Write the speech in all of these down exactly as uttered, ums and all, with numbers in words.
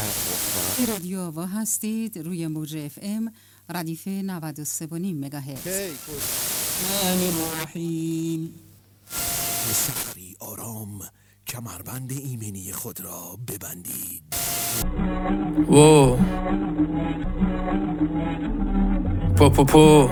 رادیو آوا هستید روی موج اف ام ردیف نود و سه و نیم مگاهرتز. الرحیم. سحری آرام کمربند ایمنی خود را ببندید. وو پو پو پو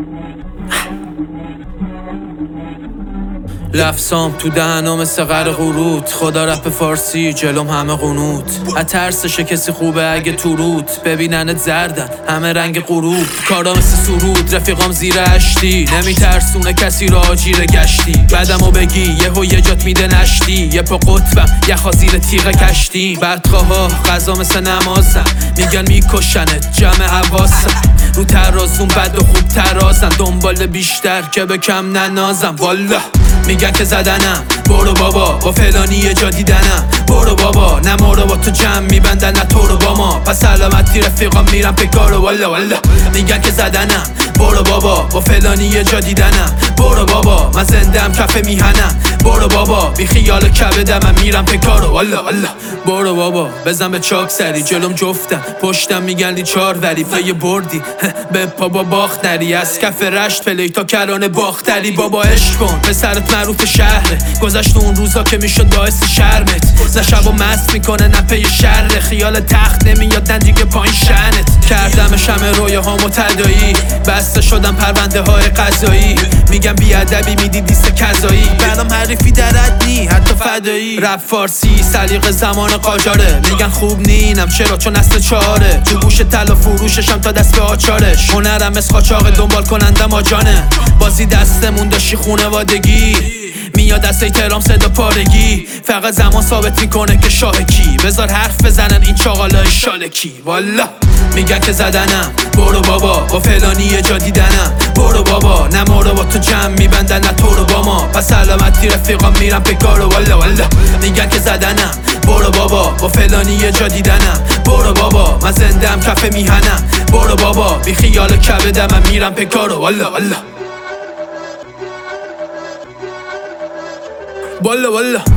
لفظام تو دهنم مثل غر قروت. خدا رپ فارسی جلوم همه قنوت. از ترسشه کسی خوبه اگه تو روت ببیننت زردن همه رنگ غروب. کارا مثل سرود رفیقام زیر اشتی نمیترسونه کسی را آجیر گشتی. بعدمو بگی یهو یه جات میده نشتی. یه پا قطبم یه خازیر تیغ کشتی. بدخواها غذا مثل نمازم میگن میکشنت جمع حواسم. رو ترازون بد و خوب ترازم دنبال بیشتر که به کم ننازم. والا میگن که زدنم برو بابا با فلانی یه جا دیدنم. برو بابا نه ما رو با تو جمع میبندن نه تو رو با ما. پس سلامتی رفیقام میرم پکارو. والا والا میگن که زدنم برو بابا با فلانی یه جا دیدنم. برو بابا من زندم کف میهنم. برو بابا بی خیال کبدم من میرم پکارو. والا والا برو بابا بزن به چاک سری جلوم جفتم پشتم میگن لیچار ولی پای بردی به پا با باخت نری. از کف رشت پلی تا کرانه باختری. بابا عشق کن به سرت معروف شهره. گذشت اون روزا که میشد باعث شرمت. نه شبو مست میکنه نه پی شر. خیال تخت نمیاد نه دیگه پایین شنت. کردمش همه رویاهامو تدایی. بسته شدم پرونده های قضایی. میگم بیادبی میدی دیست کذایی. برام حریفی درد نی حتی فدایی. رپ فارسی سلیقه زمان قاجاره. میگن خوب نینم چرا چون اصل چاره. تو گوش طلا فروششم تا دست به آچارش. هنرم مثل قاچاق دنبال کنندم آجانه. بازی دستمون داشتی خونوادگی. میاد دست احترام صدا پارگی. فقط زمان ثابت میکنه که شاه کی. بذار حرف بزنن این چاقالای شالکی. والا میگن که زدنم برو بابا با فلانی یه جا دیدنم. برو بابا نه ما رو با تو جمع میبندن نه تو رو با ما. پس سلامتی رفیقام میرم پکارو. والا والا میگن که زدنم برو بابا با فلانی یه جا دیدنم. برو بابا من زندم کف میهنم. برو بابا بی خیال کبدم من میرم پکارو. والا والا والا والا